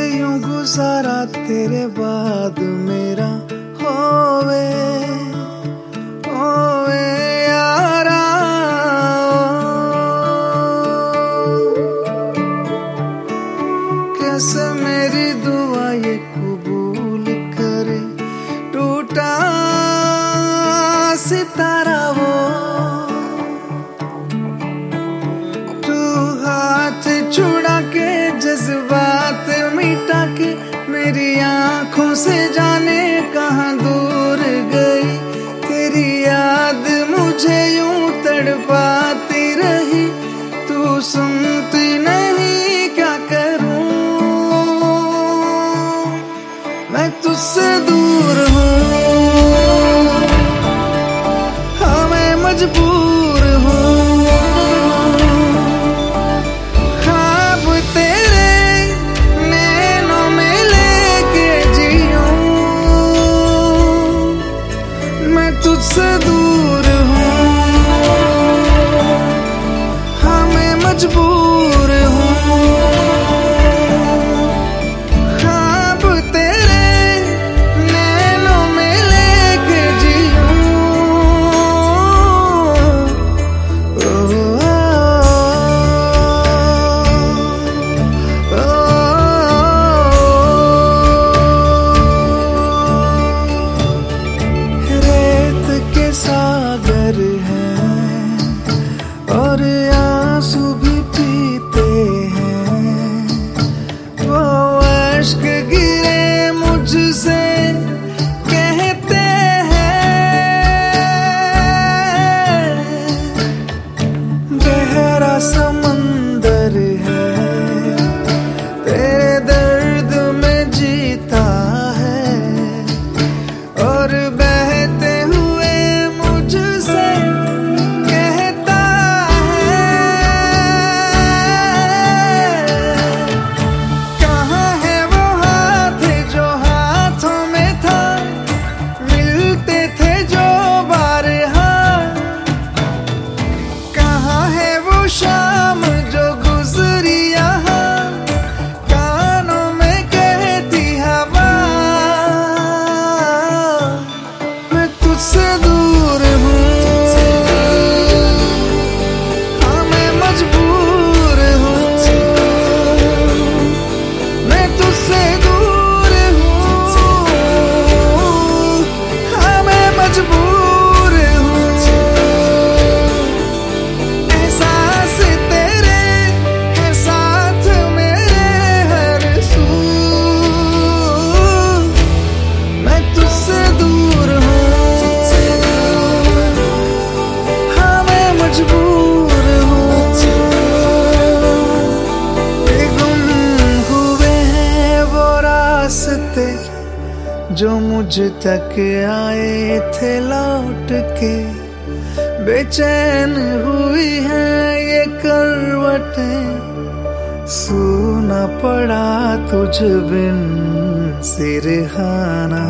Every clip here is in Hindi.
यूं गुजारा तेरे बाद मेरा होवे होवे यारा। कैसे मेरी दुआ ये कबूल करे, टूटा सितारा वो तू हाथ छुड़ा के जज्बात मिटा के मेरी आंखों से जाने कहाँ दूर गई। तेरी याद मुझे यूं तड़पाती रही, तू सुनती नहीं क्या करूं। मैं तुझसे दूर हूँ, हाँ मैं मजबूर हूँ। ख्वाब तेरे नैनों में लेके जीऊं, मैं तुझसे दूर हूँ, हाँ मैं मजबूर हूँ। ख्वाब तेरे नैनों में लेके जीऊं। ओ, ओ, रेत के सागर हैं और आंसू भी पीते हैं। वो अश्क गिरे मुझसे कहते हैं, गहरा समंदर है तेरे दर्द में जीता है। और बहते हुए मुझसे कहता है, कहाँ है वो हाथ जो हाथों में था, मिलते थे जो बारहा। कहाँ है वो शाम जो गुजरी यहाँ, कानों में कहती हवा। मैं तुझसे दूर हूँ, हाँ मैं मजबूर हूँ। मैं तुझसे दूर हूँ, हाँ मैं मजबूर हूँ। एहसास तेरे है साथ मेरे हर सू, मैं तुझसे दूर हूँ, हाँ मैं मजबूर हूँ। ये गुम हुए हैं वो रास्ते जो मुझ तक आए थे लौट के। बेचैन हुई हैं ये करवटें, सूना पड़ा तुझ बिन सिरहाना।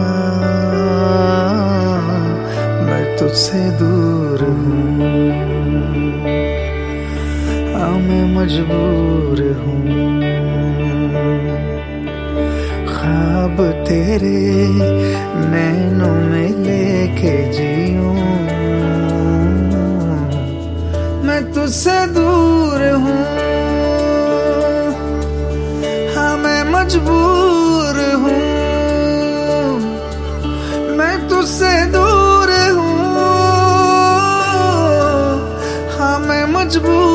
मैं तुझसे दूर हूँ, हाँ मैं मजबूर हूँ। ख्वाब तेरे नैनों में लेके जीऊं, मैं तुझसे दूर हूँ, हाँ मैं मजबूर हूँ। मैं तुझसे दूर हूँ, हाँ मैं मजबूर